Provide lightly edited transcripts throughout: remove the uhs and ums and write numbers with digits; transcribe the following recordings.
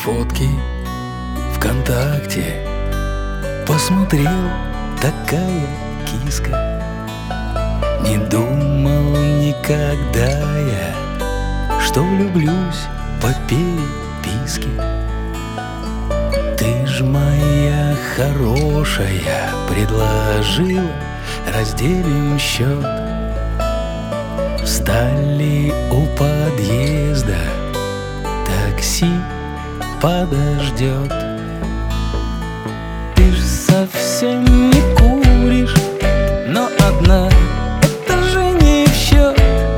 фотки ВКонтакте, посмотрел, такая киска. Не думал никогда я, что влюблюсь по переписке. Ты ж, моя хорошая, предложила, разделим счет. Встали у подъезда, такси подождет. Ты ж совсем не куришь, но одна это же не в счет.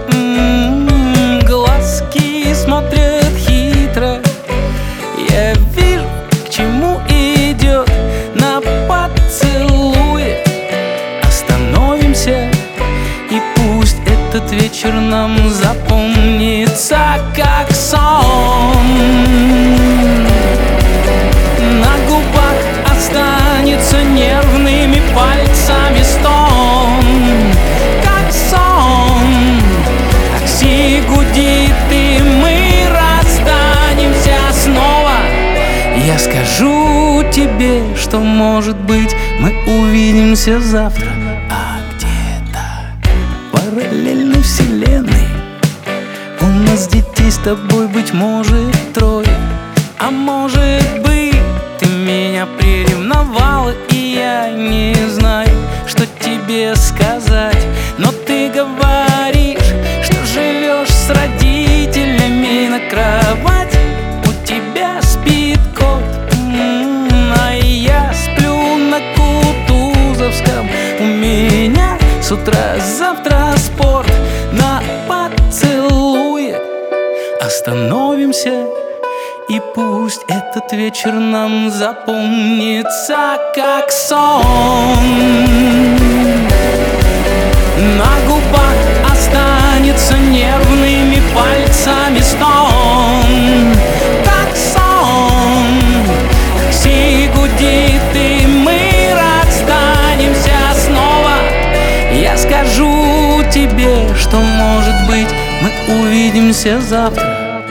Глазки смотрят хитро, я вижу, к чему идет. На поцелуе остановимся, и пусть этот вечер нам запомнится как сон. На губах останется нервными пальцами стон, как сон. Такси гудит, и мы расстанемся снова. Я скажу тебе, что, может быть, мы увидимся завтра, а где-то в параллельной вселенной у нас детей с тобой, быть может, 3. А может быть, ты меня приревновала, и я не знаю, что тебе сказать. Но ты говоришь, что живешь с родителями на кровати, у тебя спит кот, а я сплю на Кутузовском. У меня с утра завтра спорт. На поцелуе остановимся, и пусть этот вечер нам запомнится как сон. На губах останется нервными пальцами стон, как сон. Такси гудит, и мы расстанемся снова. Я скажу тебе, что, может быть, мы увидимся завтра.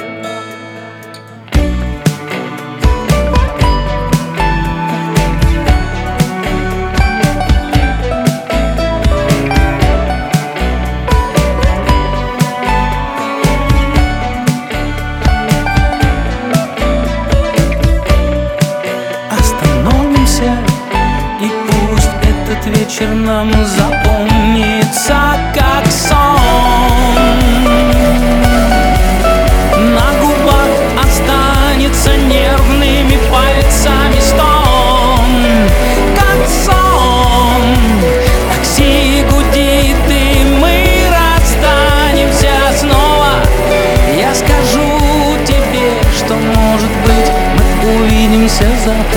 И пусть этот вечер нам запомнится как сон. На губах останется нервными пальцами стон, как сон. Такси гудит, и мы расстанемся снова. Я скажу тебе, что, может быть, мы увидимся завтра.